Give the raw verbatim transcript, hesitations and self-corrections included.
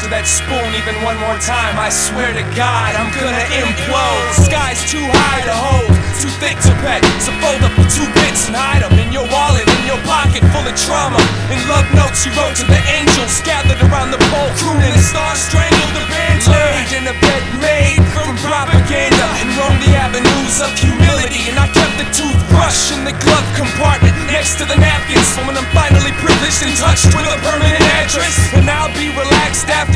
to that spoon even one more time, I swear to God, I'm gonna implode. The sky's too high to hold, too thick to pet, so fold up the two bits and hide them in your wallet, in your pocket full of trauma. In love notes you wrote to the angels gathered around the pole, crooning the stars strangled the band. Laid in a bed made from propaganda and roamed the avenues of humility. And I kept the toothbrush in the glove compartment next to the napkins, for when I'm finally privileged and touched with a permanent address. And I'll be relaxed after